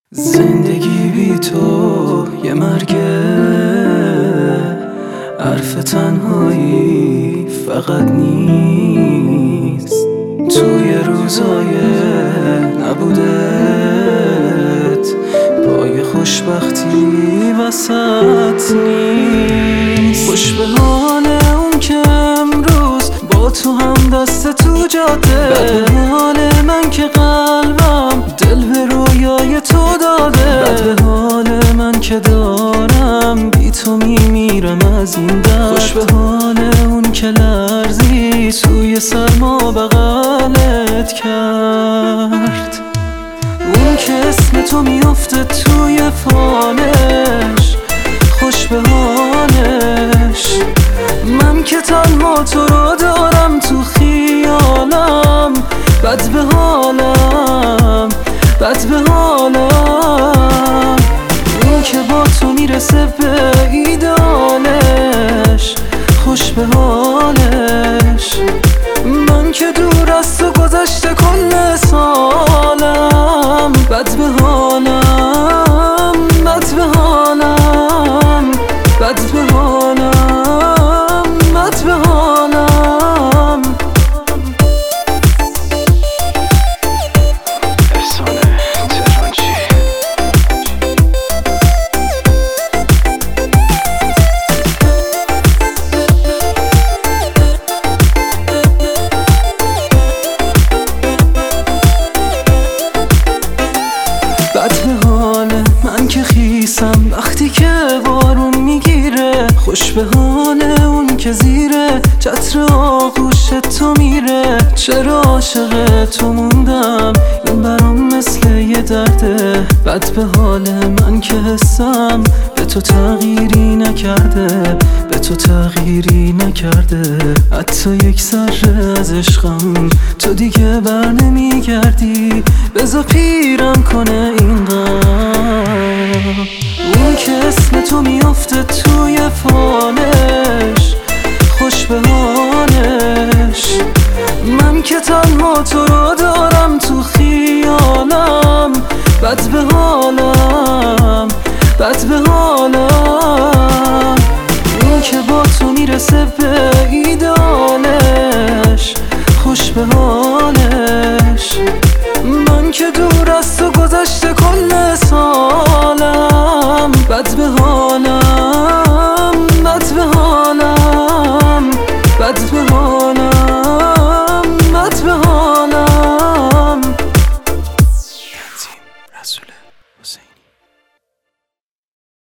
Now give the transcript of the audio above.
زندگی بی تو یه مرگه، حرف تنهایی فقط نیست. توی روزای نبودت پای خوشبختی وسط نیست. خوش به حال اون که امروز با تو هم دست تو جاده، بد به حال من که قلبم دل به رویای تو داده، بد به حال من که دارم بی تو میمیرم از این درد. خوش به حال اون که لرزی توی سرما بغلت کرد، اون که اسم تو میافته توی فالش. خوش به حالش من که تنها تو رو دارم تو خیالم. بد به حالم، بد به حالم اون که با تو میرسه به ایدالش. خوش به حالش من که دور از تو گذشته کل سالم. بد به حالم، بد به حالم، بد به حالم، بد به حالم. افسانه تهرانچی. بد به حال من که خیسم وقتی که بارون میگیره. خوش به حال اون که زیره چتر آغوش تو میره. چرا عاشق تو موندم این برام مثل یه درده. بد به حال من که حسم به تو تغییری نکرده، به تو تغییری نکرده. حتی یک ذره از عشقم تو دیگه بر نمیگردی. بذار پیرم کنه این غم، اون که اسم تو میافته توی فالش. خوش به حالش من که تنها تو رو دارم تو خیالم. بد به حالم، بد به حالم اون که با تو میرسه به ایدالش. خوش به حالش من که دور از تو گذشته کل سالم. بد به حالم، بد به حالم، بد به حالم، بد به حالم. رسول حسینی.